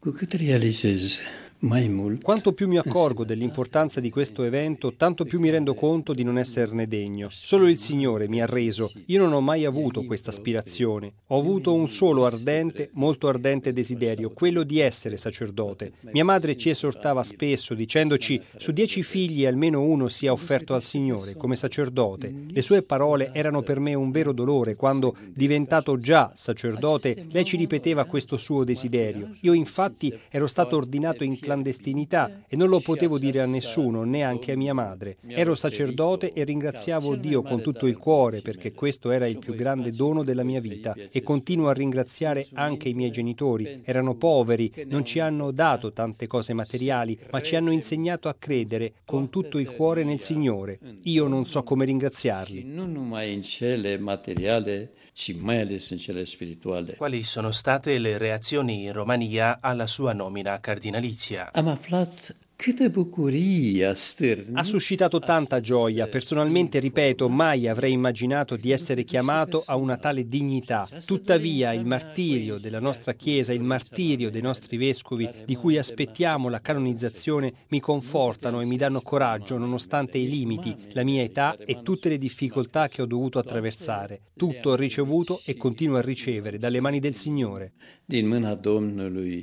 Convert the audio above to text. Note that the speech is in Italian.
Cu cât realizez mai mult. Quanto più mi accorgo dell'importanza di questo evento, tanto più mi rendo conto di non esserne degno. Solo il Signore mi ha reso. Io non ho mai avuto questa aspirazione. Ho avuto un solo ardente, molto ardente desiderio, quello di essere sacerdote. Mia madre ci esortava spesso dicendoci: su 10 figli almeno uno sia offerto al Signore come sacerdote. Le sue parole erano per me un vero dolore quando, diventato già sacerdote, lei ci ripeteva questo suo desiderio. Io infatti ero stato ordinato in clandestinità e non lo potevo dire a nessuno, neanche a mia madre. Ero sacerdote e ringraziavo Dio con tutto il cuore perché questo era il più grande dono della mia vita e continuo a ringraziare anche i miei genitori. Erano poveri, non ci hanno dato tante cose materiali, ma ci hanno insegnato a credere con tutto il cuore nel Signore. Io non so come ringraziarli. Non numai in cele materiale, ci mai ales in cele spirituale. Quali sono state le reazioni in Romania alla sua nomina cardinalizia? Am aflat câtă bucurie a stârnit. Ha suscitato tanta gioia. Personalmente, ripeto, mai avrei immaginato di essere chiamato a una tale dignità. Tuttavia, il martirio della nostra Chiesa, il martirio dei nostri vescovi, di cui aspettiamo la canonizzazione, mi confortano e mi danno coraggio nonostante i limiti, la mia età e tutte le difficoltà che ho dovuto attraversare. Tutto ho ricevuto e continuo a ricevere dalle mani del Signore. Din mâna Domnului.